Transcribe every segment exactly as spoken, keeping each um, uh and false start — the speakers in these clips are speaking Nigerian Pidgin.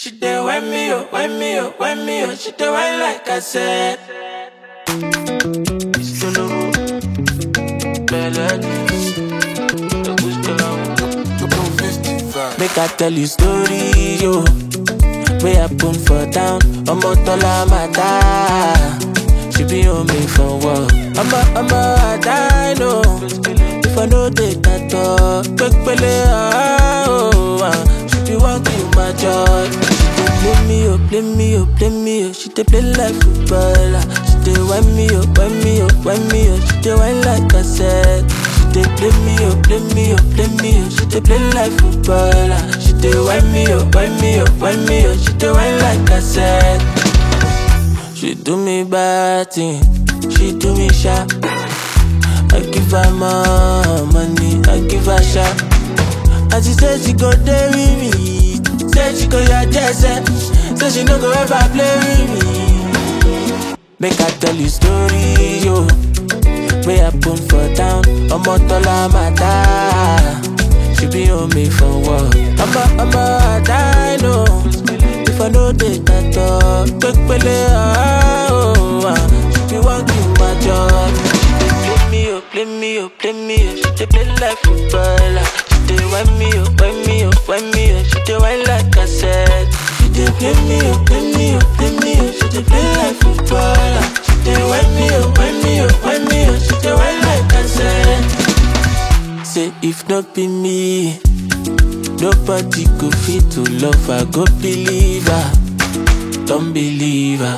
She dey wind me up, wind me up, wind me up. She dey wind like I said. Still a Make I tell you story, yo. Way I put for down, I'm a dollar mata. She be on me for work. I'm a, I'm a, I die, no. If I know they that talk, quick pele, oh, ah. She be walking my joy. She dey play me up, play me up, play me up. She dey play like footballer. She dey wind me up, wind me up, wind me up. She dey wind like I said. She dey play me up, play me up, play me up. She dey play like footballer. She dey wind me up, wind me up, wind me up. She dey wind like I said. She do me bad thing, she do me sharp. I give her more money, I give her sharp. And she said she go there with me, said she go your jersey, said she no go ever play with me. Make I tell you story, yo. Way I put for down, I'm a dollar mata. She be on me for work. I'm a, I'm a, I die, no. If I know they can talk, quick pele, oh, ah. She be walking my job. Play me up, play me up, play me up. She dey play like footballer. She dey wind me up, wind me up, wind me up. She dey wind like I said. She dey play me up, play me up, play me up. She dey play like footballer. She dey wind me up, wind me up, wind me up. She dey wind like I said. Say if not be me, nobody go fit to love her. Go believe her, don't believe her.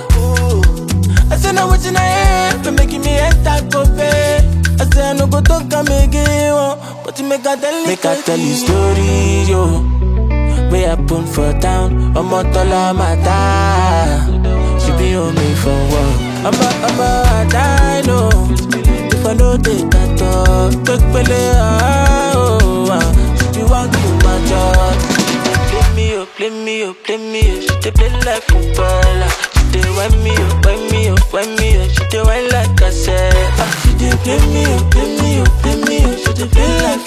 I say now what's in her head, for making me enter go pay. I say I no go talk and make it one, but you make her tell me. Make her tell you story, yo. Way I put for down, I'm a dollar mata. She be on me for work. I'm a, I'm a, I die, no. If I know they can talk, quick pele, oh, ah. She be walking my job. Play me up, play me up, play me up. She dey play like footballer. She dey wind me up, wind me up, wind me up. She dey wind like I said. Ah, she dey play me up, play me up, play me up. She dey play like